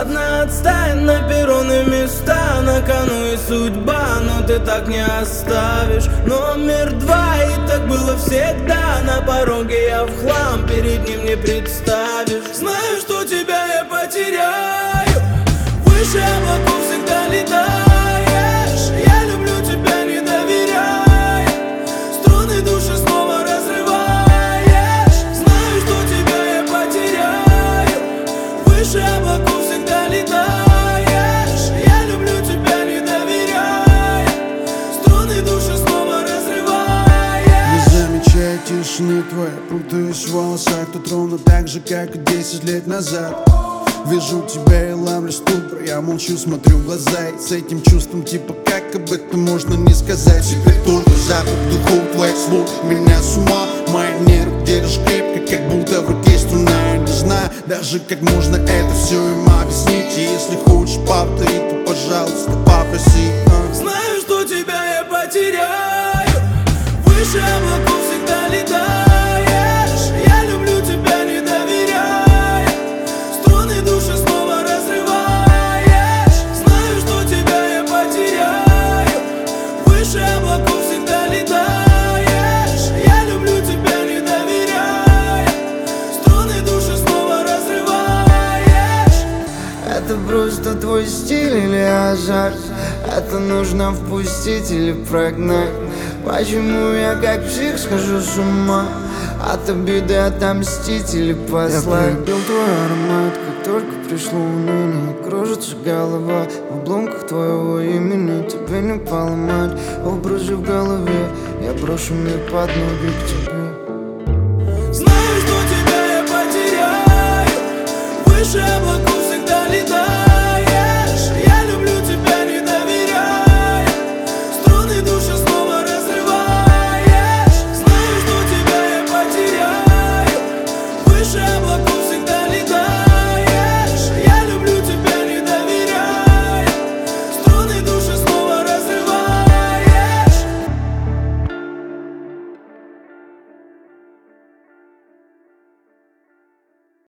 Ладно, отстань, на перроны места, на кону и судьба, но ты так не оставишь. Номер 2, и так было всегда. На пороге я в хлам, перед ним не представишь. Знаю, что тебя я потеряю, выше облаков всегда летаешь. Я люблю тебя, не доверяя, струны души снова разрываешь. Знаю, что тебя я потеряю, выше облаков всегда летаешь. Я люблю тебя, не доверяя, струны души снова разрываешь. Не замечая тишины твоей, путаюсь в волосах. Тут ровно так же, как и 10 лет назад. Вижу тебя и ловлю ступор, я молчу, смотрю в глаза. И с этим чувством типа как об этом можно не сказать. Теперь только запах духов твоих слов меня с ума. Мои нервы держишь крепко, как будто в руке струна. Я не знаю даже как можно это все им объяснить. И если хочешь повторить, то пожалуйста попроси. Знаю, что тебя я потеряю, выше облаков всегда летаешь. Я люблю тебя, не доверяя, струны души снова разрываешь. Знаю, что тебя я потеряю, выше облаков всегда летаешь. Я люблю тебя, не доверяя, струны души снова разрываешь. Это просто твой стиль или азарт? Это нужно впустить или прогнать? Почему я как псих схожу с ума? От обиды отомстить или послать? Я полюбил твой аромат, как только пришло уныние. Кружится голова в обломках твоего имени. Тебе не поломать образы в голове. Я брошу мир под ноги к тебе. Знаю, что тебя я потеряю, выше облаков всегда летаю.